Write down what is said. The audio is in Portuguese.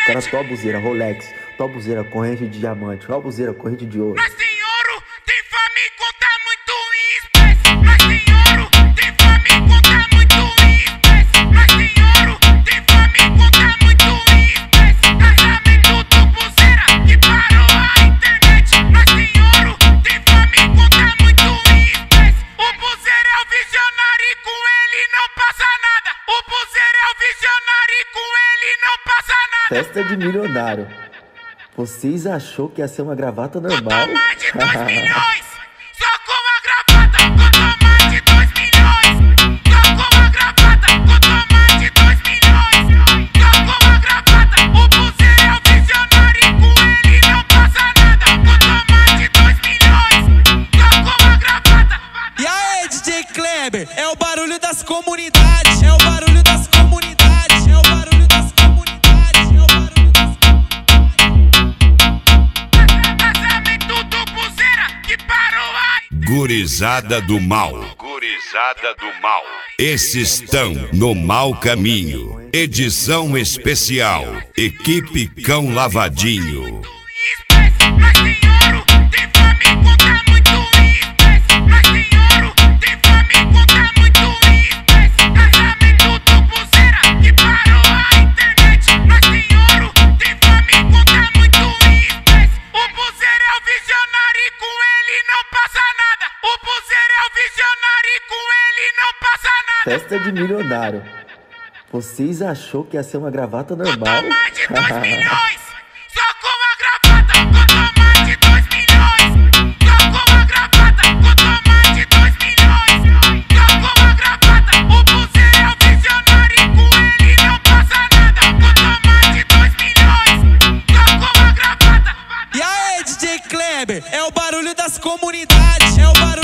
Cara, tua buzeira Rolex, tua buzeira corrente de diamante, tua buzeira corrente de ouro. Mas tem ouro, tem fome e conta muito em espécie. Mas tem ouro, tem fome e conta muito em espécie. Mas tem ouro, tem fome e conta muito em espécie. Casamento do pulseira que parou a internet. Mas tem ouro, tem fome e conta muito em espécie. O pulseira é o visionário e com ele não passa nada. O pulseira é o visionário e com ele não passa nada. Festa de milionário. Vocês achou que ia ser uma gravata normal? Mais de 2 milhões, só com a gravata. Contou mais de 2 milhões, só com a gravata. Contou mais de 2 milhões, só com a gravata. O pulseira é o visionário e com ele não passa nada. Contou mais de 2 milhões, só com a gravata. E aí, DJ Kleber, é o barulho das comunidades, é o barulho das comunidades, é o barulho das comunidades, é o barulho das Casamento do pulseira que parou a Gurizada do mal. Gurizada do mal. Esses estão no mau caminho. Edição especial. Equipe Cão Lavadinho. espécie. Mas tem ouro, tem fome e conta muito em espécie. Mas tem ouro, tem fome e conta muito em espécie. Casamento do pulseira que parou a internet. Mas tem ouro, tem fome e conta muito em espécie. O pulseira é o visionário e com ele não passa nada. O pulseira é o visionário e com ele não passa nada. Festa de milionário. Vocês achou que ia ser uma gravata normal? Contou mais de 2 milhões, só com a gravata. Contou mais de 2 milhões, só com a gravata. Contou mais de 2 milhões, só com a gravata. O pulseira é o visionário e com ele não passa nada. Contou mais de 2 milhões, só com a gravata. E aí, DJ Kleber, é o barulho das comunidades, é o barulho